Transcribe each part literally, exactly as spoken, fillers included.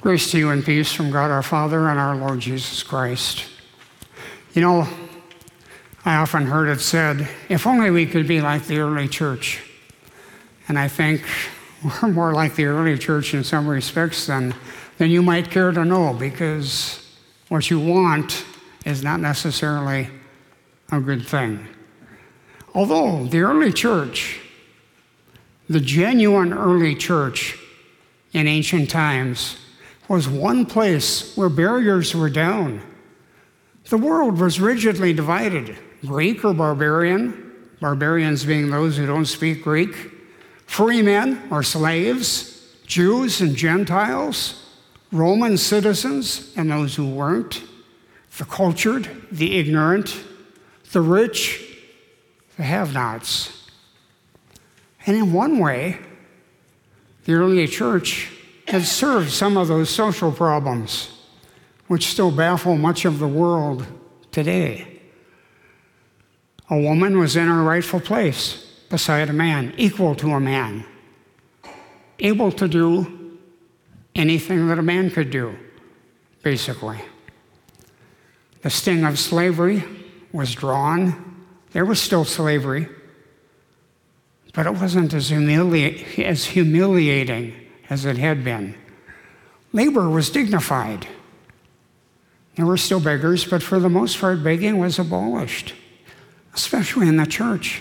Grace to you and peace from God our Father and our Lord Jesus Christ. You know, I often heard it said, if only we could be like the early church. And I think we're more like the early church in some respects than, than you might care to know, because what you want is not necessarily a good thing. Although the early church, the genuine early church in ancient times, was one place where barriers were down. The world was rigidly divided, Greek or barbarian, barbarians being those who don't speak Greek, free men or slaves, Jews and Gentiles, Roman citizens and those who weren't, the cultured, the ignorant, the rich, the have-nots. And in one way, the early church had served some of those social problems which still baffle much of the world today. A woman was in her rightful place beside a man, equal to a man, able to do anything that a man could do, basically. The sting of slavery was drawn. There was still slavery, but it wasn't as, humili- as humiliating as it had been. Labor was dignified. There were still beggars, but for the most part, begging was abolished, especially in the church.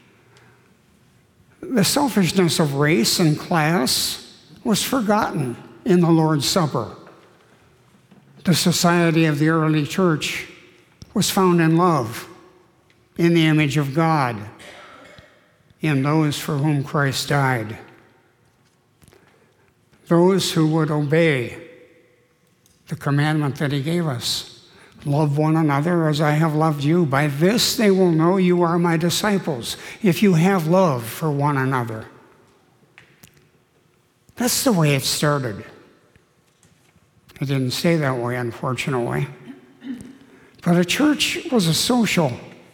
The selfishness of race and class was forgotten in the Lord's Supper. The society of the early church was found in love, in the image of God, in those for whom Christ died. Those who would obey the commandment that he gave us. Love one another as I have loved you. By this they will know you are my disciples, if you have love for one another. That's the way it started. It didn't stay that way, unfortunately. But a church was a social.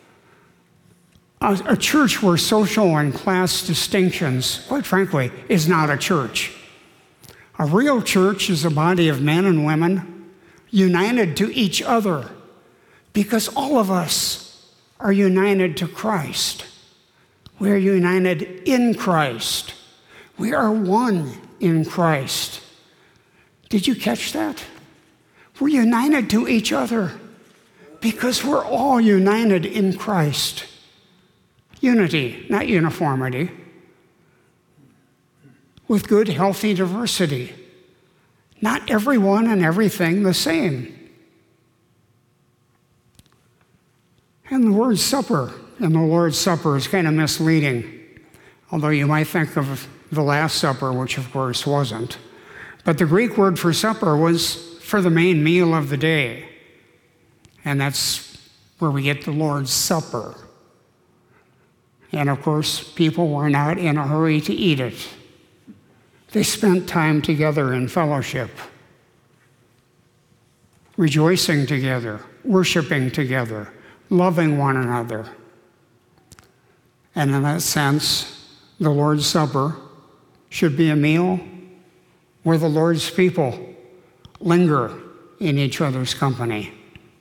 A, a church where social and class distinctions, quite frankly, is not a church. A real church is a body of men and women united to each other, because all of us are united to Christ. We are united in Christ. We are one in Christ. Did you catch that? We're united to each other because we're all united in Christ. Unity, not uniformity. With good, healthy diversity. Not everyone and everything the same. And the word supper in the Lord's Supper is kind of misleading, although you might think of the Last Supper, which of course wasn't. But the Greek word for supper was for the main meal of the day. And that's where we get the Lord's Supper. And of course, people were not in a hurry to eat it. They spent time together in fellowship, rejoicing together, worshiping together, loving one another. And in that sense, the Lord's Supper should be a meal where the Lord's people linger in each other's company.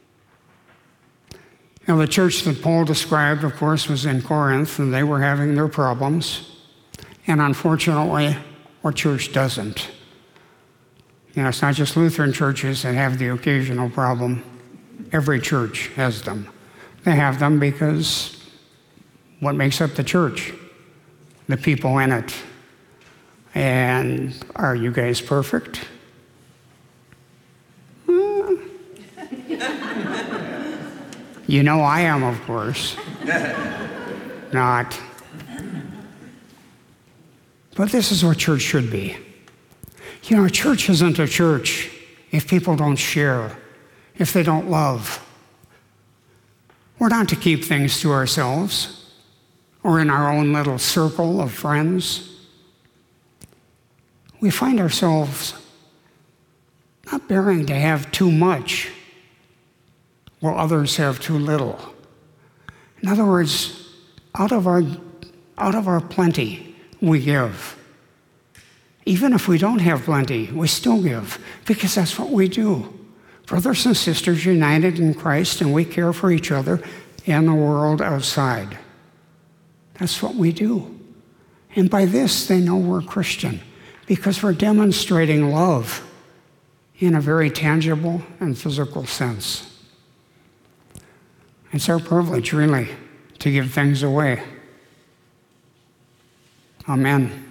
Now, the church that Paul described, of course, was in Corinth, and they were having their problems. And unfortunately, what church doesn't? You know, it's not just Lutheran churches that have the occasional problem. Every church has them. They have them because what makes up the church? The people in it. And are you guys perfect? You know I am, of course. Not. But this is what church should be. You know, a church isn't a church if people don't share, if they don't love. We're not to keep things to ourselves or in our own little circle of friends. We find ourselves not bearing to have too much while others have too little. In other words, out of our, out of our plenty, we give. Even if we don't have plenty, we still give, because that's what we do. Brothers and sisters united in Christ, and we care for each other and the world outside. That's what we do. And by this, they know we're Christian, because we're demonstrating love in a very tangible and physical sense. It's our privilege, really, to give things away. Amen.